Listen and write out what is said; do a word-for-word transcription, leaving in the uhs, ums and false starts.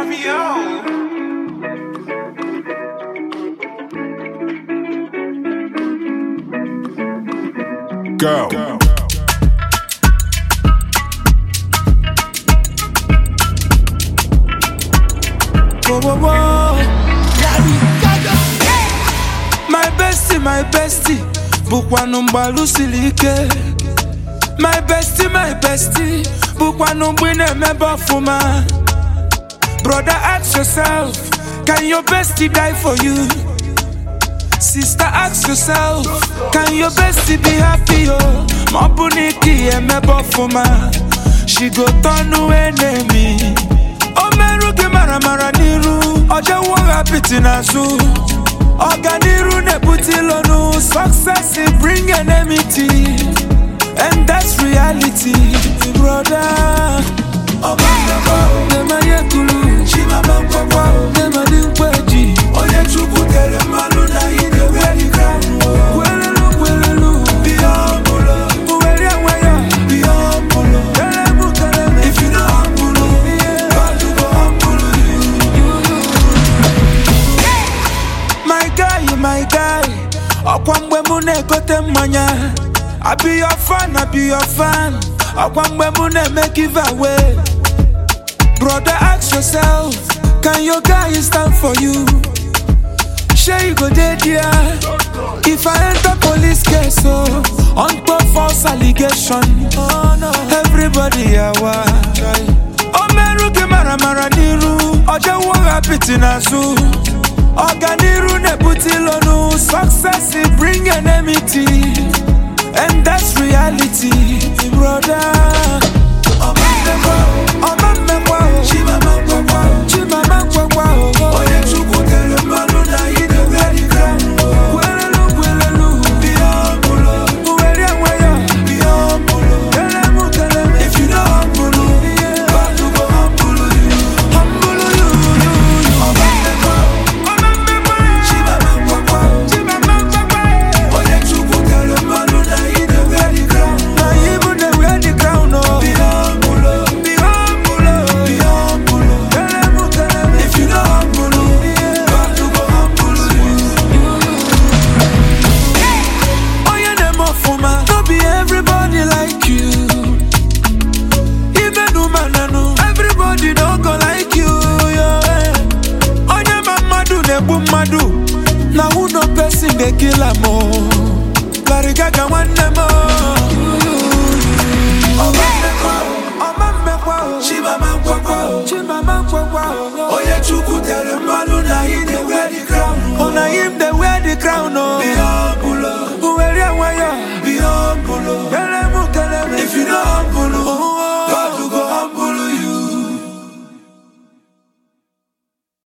Savio. Go. Go. Whoa, whoa, whoa. My bestie, my bestie, bukwanu mbalu silike. My bestie, my bestie, bukwanu mbwine meba fuma. Brother, ask yourself, can your bestie die for you? Sister, ask yourself, can your bestie be happy? Oh, mabuniki e meba fuma. She go turn to enemy. Omeruke mara mara niru, oja wanga piti nasu. Oganiru ne putilonu, success it bring enmity, and that's reality, brother. Omeruke, nema yekulu, chima bangwa, nema dinkweji. Oye chupu tere manu na ine wedi kramu. Kwelelu, kwelelu, biyambulo. Uweri anwaya, biyambulo. Telemu, telemu, if you know ambulo, God you go ambulo you. My guy, my guy, okwambe mune kote manya. I be your fan, I be your fan. Okwambe mune make give away. Brother, ask yourself, can your guy stand for you? Sure you go dead here. If I enter police case, oh, on top false allegation, oh no, everybody awa. Omeruke mara mara niru, oja wanga piti nasu. Oganiru ne putilonu, success it bring enmity, and that's reality, brother. Omamekwa, omamekwa, chimamekwa, chimamekwa, oye chukutere manu na ine wedi kramu. Kwelelu, kwelelu, biyambulo. Uweri anwaya, biyambulo. Telemu, telemu, if you know ambulo, God you go ambulo you. Ambulo you, you, you. Omamekwa, omamekwa, chimamekwa, chimamekwa, oye chukutere manu na ine wedi kramu. Na ibu ne wedi kramu, no. Biyambulo, biyambulo, biyambulo. Telemu, telemu, if you know ambulo, God you go ambulo you. Oye nemo fuma, no be everybody like you. Even umananu, everybody don't go like you, yeah. Oye mamadu ne bumadu, na who no person they kill am oh. Karigaga one nemo. Omamekwa, omamekwa, chimamekwa, chimamekwa, oye chukutere manu na ine